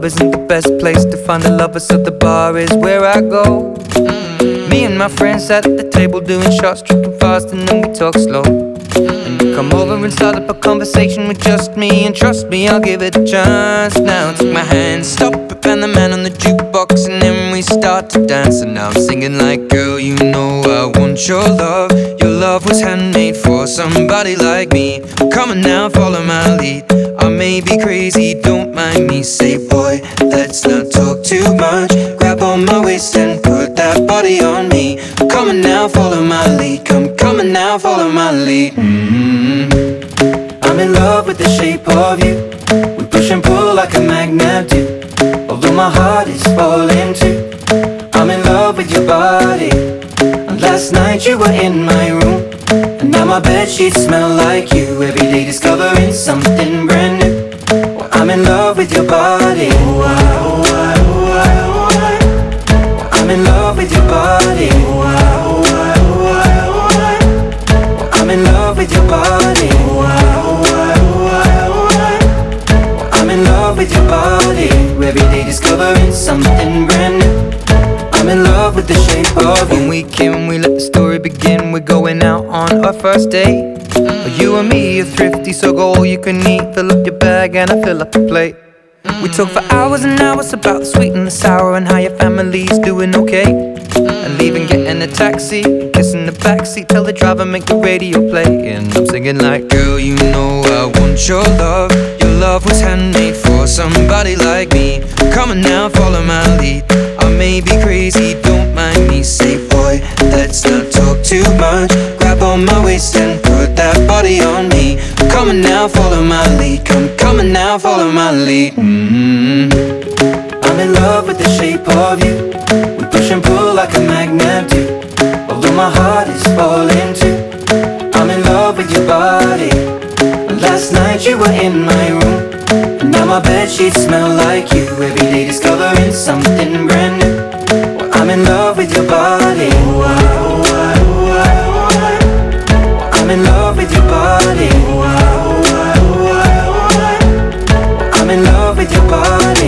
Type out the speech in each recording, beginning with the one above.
club isn't the best place to find a lover, so the bar is where I go. Me and my friends sat at the table doing shots, tripping fast, and then we talk slow. And you come over and start up a conversation with just me, and trust me, I'll give it a chance. Now take my hand, stop it, and the man on the jukebox, and then we start to dance. And now I'm singing like, girl, you know I want your love. Your love was handmade for somebody like me. Come on now, follow my lead. I may be crazy, don't mind me. Say, boy, let's not talk too much. Grab on my waist and put that body on me. Come on now, follow my lead. Come on now, follow my lead. I'm in love with the shape of you. We push and pull like a magnet do. Although my heart is falling too, I'm in love with your body. And last night you were in my room, and now my bedsheets smell like you. Every day discovering something brand new. Well, I'm in love with your body. I'm in love with your body. I'm in love with your body. I'm in love with your body. Every day discovering something brand new. I'm in love with the shape of you. When we came, we let the story begin. We're going out on our first date. You and me are thrifty, so go all you can eat. Fill up your bag and I fill up the plate. We talk for hours and hours about the sweet and the sour, and how your family's doing okay. And leaving, getting a taxi, kissing the backseat, tell the driver make the radio play. And I'm singing like, girl, you know I want your love. Your love was handmade for somebody like me. Come on now, follow my lead. I may be crazy, don't mind me. Say, boy, let's not talk too much. Grab on my waist and put that body on me. Come on now, follow my lead. Come on now, follow my lead. I'm in love with the shape of you. We push and pull like a magnet do. Although my heart is falling too, I'm in love with your body. And last night you were in my room, and now my bedsheets smell like you. Every day discovering something brand new. Well, I'm in love with your body. I'm in love with your body. I'm in love with your body.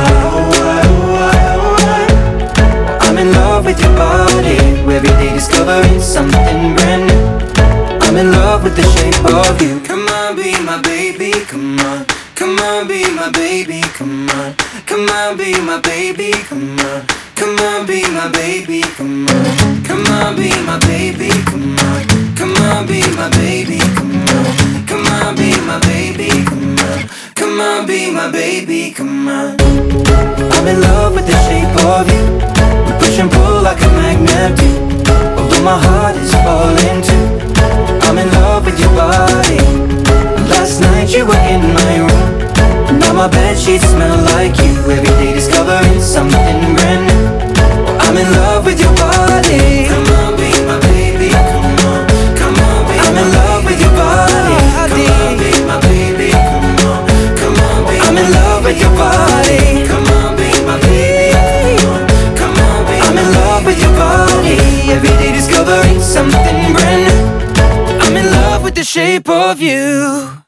I'm in love with your body. Every day discovering something brand new. I'm in love with the shape of you. Come on, be my baby, come on. Come on, be my baby, come on. Come on, be my baby, come on. Come on, be my baby, come on. Come on, be my baby, come on. Come on, be my baby, come on. Come on, be my baby, come on. Come on, be my baby, come on. I'm in love with the shape of you. We push and pull like a magnet do. Although my heart is falling too, I'm in love with your body. Last night you were in my room, and now my bedsheets smell like you. Every day discovering something brand new. I'm in love with your body. Come on, be my baby, come on. Come on, be I'm in love with your body. Come on, be my baby, come on. Come on, be I'm in love with your body. Come on, be my baby, come on. Come on, be I'm in love with your body. Every day discovering something brand new. I'm in love with the shape of you.